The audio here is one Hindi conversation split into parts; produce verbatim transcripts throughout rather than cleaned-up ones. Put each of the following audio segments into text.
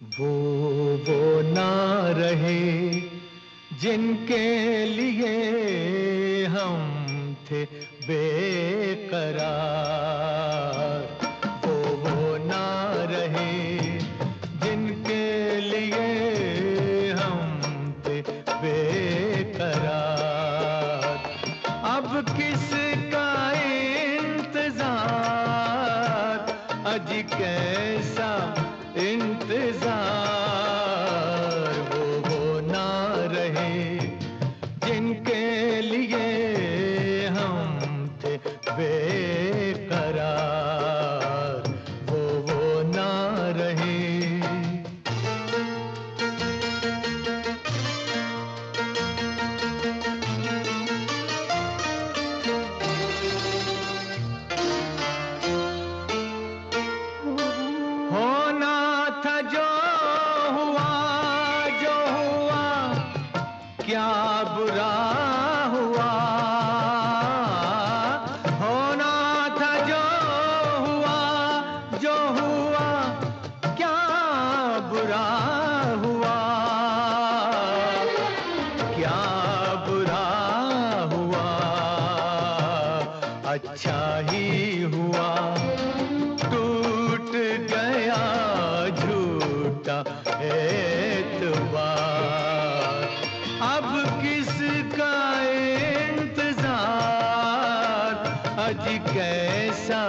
वो वो ना रहे जिनके लिए हम थे बेकरार। वो वो ना रहे जिनके लिए हम थे बेकरार। अब किसका इंतजार, अजी कैसा इंतजार। वो वो ना रहे जिनके लिए हम थे बेकरार। वो वो ना रहे। होना था जो हुआ, जो हुआ क्या बुरा हुआ। होना था जो हुआ, जो हुआ क्या बुरा हुआ। क्या बुरा हुआ, अच्छा ही हुआ। टूट गया झूठा एतबार। अब किसका इंतजार, अजी कैसा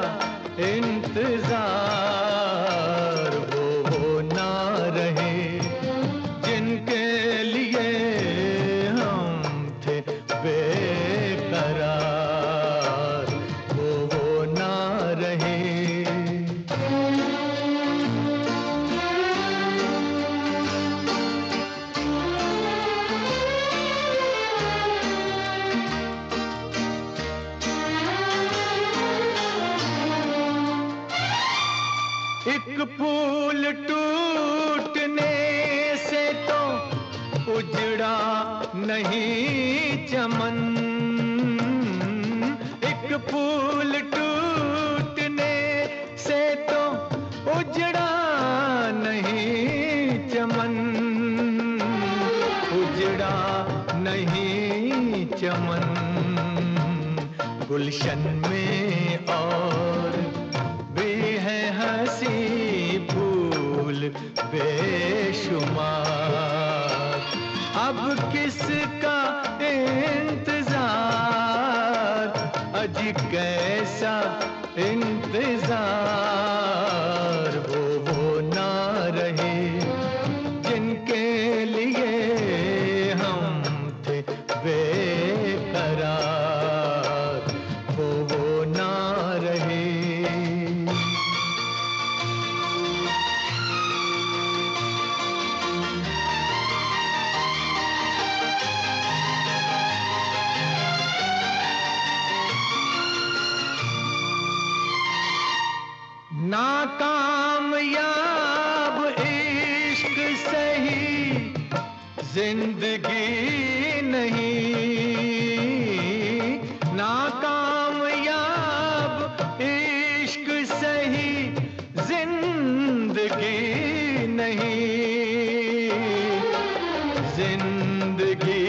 इंतजार। वो वो ना रहे जिनके लिए हम थे बेकरार। वो वो ना रहे। एक फूल टूटने से तो उजड़ा नहीं चमन। एक फूल टूटने से तो उजड़ा नहीं चमन। उजड़ा नहीं चमन। गुलशन में और भी है हंसी फूल बेशुमार। अब किसका इंतजार, अजी कैसा इंतजार। वो वो ना रहे जिनके लिए हम थे बेकरार। वो वो ना रहे। नाकामयाब इश्क सही जिंदगी नहीं। नाकामयाब इश्क सही जिंदगी नहीं। जिंदगी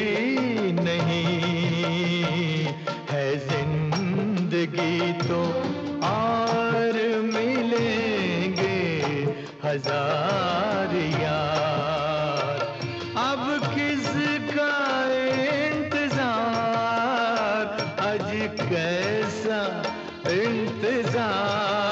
नहीं है जिंदगी तो और मिलेंगे हजार यार। अब किसका इंतजार, अजी कैसा इंतजार।